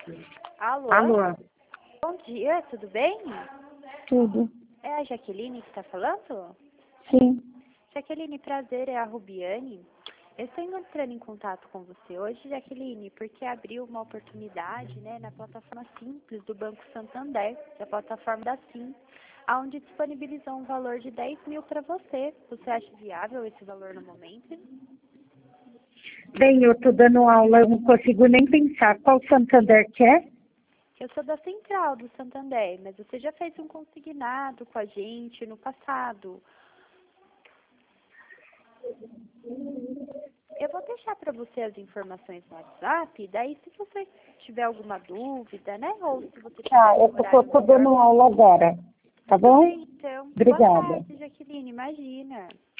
Alô? Alô? Bom dia, tudo bem? Tudo? É a Jaqueline que está falando? Sim. Jaqueline, prazer, é a Rubiane. Eu estou entrando em contato com você hoje, Jaqueline, porque abriu uma oportunidade, né, na plataforma Simples do Banco Santander, da plataforma da Sim, onde disponibilizou um valor de 10 mil para você. Você acha viável esse valor no momento? Bem, eu estou dando aula, eu não consigo nem pensar qual Santander que é. Eu sou da Central do Santander, mas você já fez um consignado com a gente no passado. Eu vou deixar para você as informações no WhatsApp, daí se você tiver alguma dúvida, né, ou se você tiver Tá, um eu horário estou melhor. dando aula agora, tá Tudo bom? bem, então. Boa Obrigada. tarde, Jaqueline, imagina.